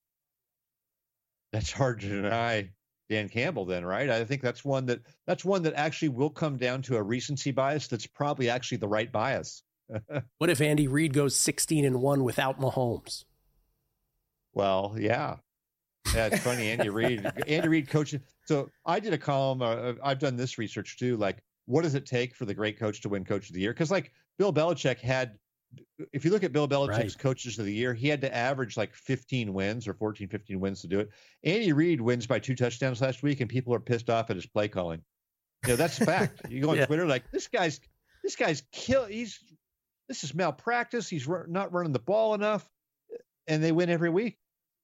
Speaker 8: that's hard to deny Dan Campbell then, right? I think that's one that that's one that actually will come down to a recency bias. That's probably actually the right bias.
Speaker 1: What if Andy Reid goes sixteen and one without Mahomes?
Speaker 8: Well, yeah. Yeah, it's funny. Andy Reid, Andy Reid coaching. So I did a column. Uh, I've done this research too. Like, what does it take for the great coach to win Coach of the Year? Because like Bill Belichick had, if you look at Bill Belichick's right. coaches of the year, he had to average like fifteen wins or fourteen, fifteen wins to do it. Andy Reid wins by two touchdowns last week, and people are pissed off at his play calling. You know, that's a fact. You go on yeah. Twitter, like this guy's, this guy's kill. He's, this is malpractice. He's not running the ball enough, and they win every week.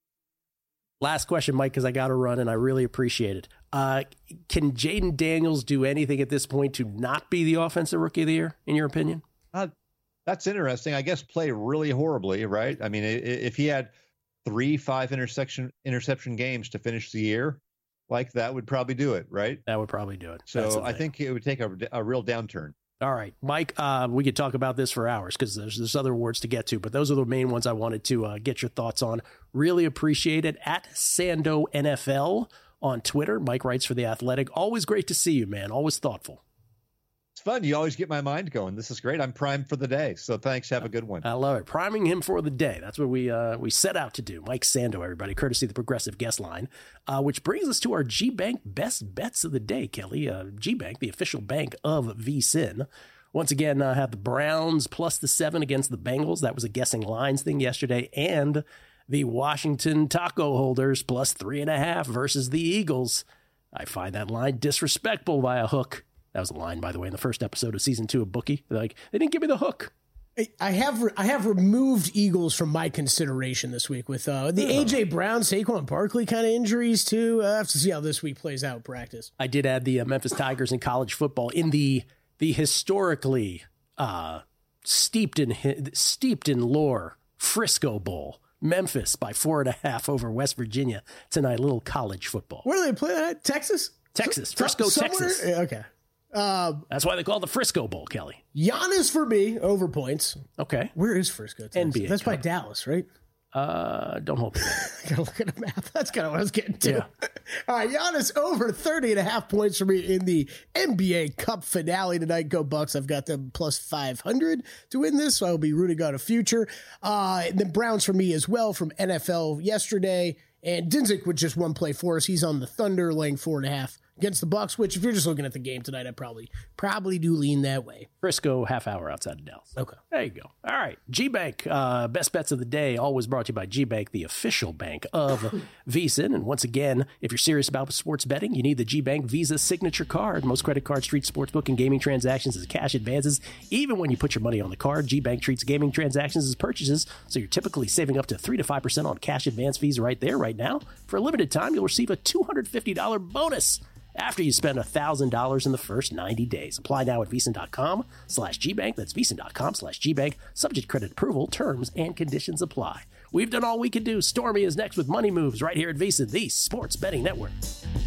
Speaker 1: Last question, Mike, because I got to run, and I really appreciate it. Uh, can Jaden Daniels do anything at this point to not be the offensive rookie of the year, in your opinion?
Speaker 8: Uh, that's interesting. I guess play really horribly, right? I mean, if he had three, five interception interception games to finish the year, like that would probably do it, right?
Speaker 1: That would probably do it.
Speaker 8: So I think it would take a, a real downturn.
Speaker 1: All right, Mike, uh, we could talk about this for hours because there's, there's other awards to get to, but those are the main ones I wanted to uh, get your thoughts on. Really appreciate it. At Sando N F L on Twitter. Mike writes for The Athletic. Always great to see you, man. Always thoughtful.
Speaker 8: It's fun. You always get my mind going. This is great. I'm primed for the day. So thanks. Have a good one.
Speaker 1: I love it. Priming him for the day. That's what we uh, we set out to do. Mike Sando, everybody, courtesy of the Progressive Guest Line, uh, which brings us to our G-Bank Best Bets of the Day, Kelly. Uh, G-Bank, the official bank of V S I N. Once again, uh, had the Browns plus the seven against the Bengals. That was a guessing lines thing yesterday. And the Washington Taco Holders plus three and a half versus the Eagles. I find that line disrespectful by a hook. That was a line, by the way, in the first episode of season two of Bookie. They're like, they didn't give me the hook.
Speaker 5: I have I have removed Eagles from my consideration this week with uh, the oh. A J Brown, Saquon Barkley kind of injuries too. I have to see how this week plays out in practice.
Speaker 1: I did add the uh, Memphis Tigers in college football in the the historically uh, steeped in steeped in lore Frisco Bowl. Memphis by four and a half over West Virginia tonight. A little college football.
Speaker 5: Where do they play that? Texas?
Speaker 1: Texas. Frisco,
Speaker 5: Somewhere?
Speaker 1: Texas.
Speaker 5: Okay. Um,
Speaker 1: That's why they call it the Frisco Bowl, Kelly.
Speaker 5: Giannis for me, over points.
Speaker 1: Okay.
Speaker 5: Where is Frisco, Texas?
Speaker 1: N B A
Speaker 5: That's
Speaker 1: Cup.
Speaker 5: by Dallas, right?
Speaker 1: Uh, don't hold me.
Speaker 5: I gotta look at a map. That's kind of what I was getting to.
Speaker 1: Yeah.
Speaker 5: All right, Giannis over thirty and a half points for me in the N B A Cup finale tonight. Go Bucks. I've got them plus five hundred to win this, so I'll be rooting on a future. Uh, and then Browns for me as well from N F L yesterday. And Dinzik with just one play for us. He's on the Thunder laying four and a half against the Bucks, which if you're just looking at the game tonight, I probably probably do lean that way.
Speaker 1: Frisco, half hour outside of Dallas.
Speaker 5: Okay.
Speaker 1: There you go. All right. G-Bank, uh, best bets of the day, always brought to you by G-Bank, the official bank of VSiN. And once again, if you're serious about sports betting, you need the G-Bank Visa Signature Card. Most credit cards treat sportsbook and gaming transactions as cash advances. Even when you put your money on the card, G-Bank treats gaming transactions as purchases, so you're typically saving up to three to five percent on cash advance fees right there, right now. For a limited time, you'll receive a two hundred fifty dollars bonus after you spend one thousand dollars in the first ninety days. Apply now at VSiN.com slash GBank. That's VSiN.com slash GBank. Subject credit approval, terms and conditions apply. We've done all we can do. Stormy is next with Money Moves right here at VSiN, the Sports Betting Network.